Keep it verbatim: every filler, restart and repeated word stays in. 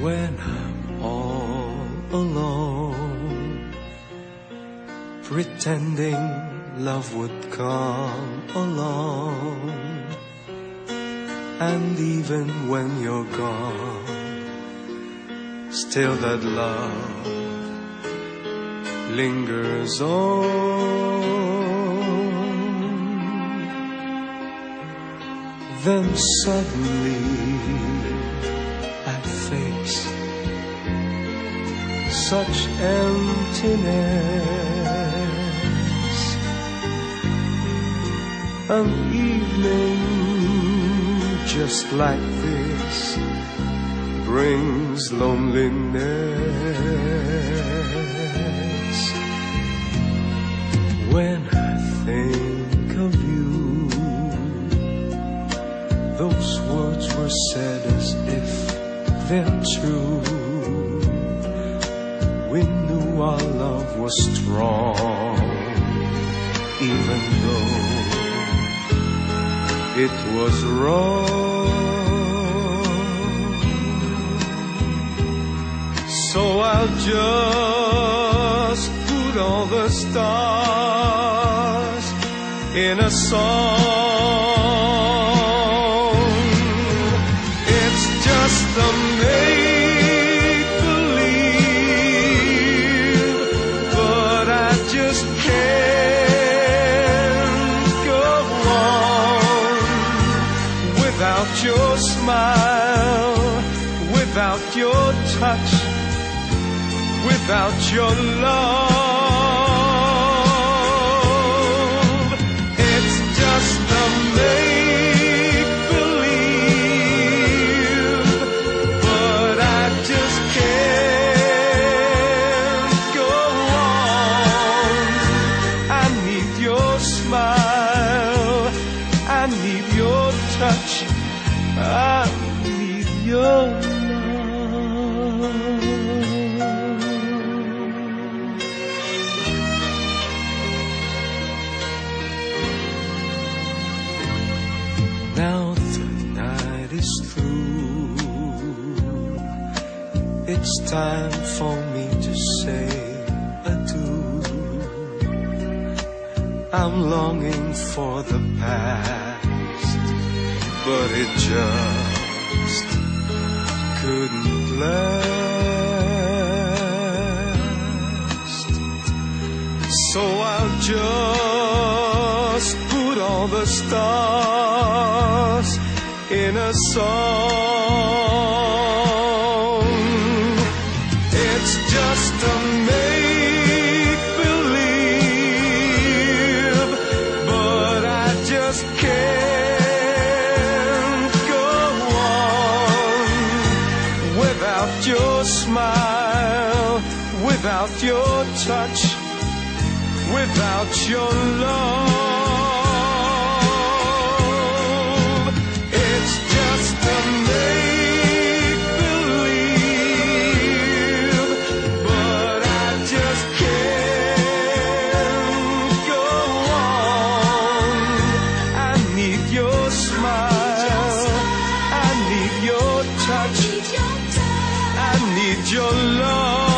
When I'm all alone, pretending love would come along, and even when you're gone, still that love lingers on. Then suddenly I face such emptiness. An evening just like this brings loneliness. When I think of you, those words were said as if they're true. We knew our love was strong, even though it was wrong. So I'll just put all the stars in a song. It's just a make-believe, but I just can't go on without your smile, without your touch, without your love. It's just a make-believe, but I just can't go on. I need your smile, I need your touch, I need your love. Now the night is through, it's time for me to say adieu. I'm longing for the past, but it just couldn't last. So I'll just put all the stars in a song. It's just a make-believe, but I just can't go on without your smile, without your touch, without your love. It's just a make-believe, but I just can't go on. I need your smile, I need your touch, I need your love.